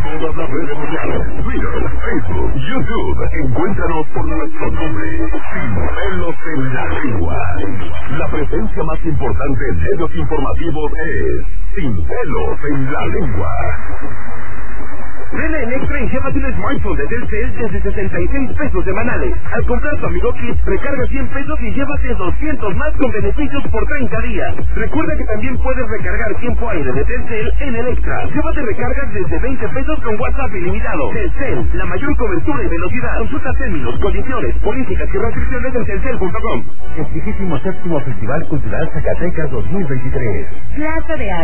todas las redes sociales, Twitter, Facebook, YouTube. Encuéntranos por nuestro nombre, Sin Pelos en la Lengua. La presencia más importante en medios informativos es Sin Pelos en la Lengua. Ven en Extra y llévate un smartphone de Telcel desde 66 pesos semanales. Al comprar tu Amigo Kit, recarga 100 pesos y llévate 200 más con beneficios por 30 días. Recuerda que también puedes recargar tiempo aire de Telcel en el Extra. Llévate recargas desde 20 pesos con WhatsApp ilimitado. Telcel, la mayor cobertura y velocidad. Consulta términos, condiciones, políticas y restricciones en telcel.com. El 27º Festival Cultural Zacatecas 2023. Plaza de Arte.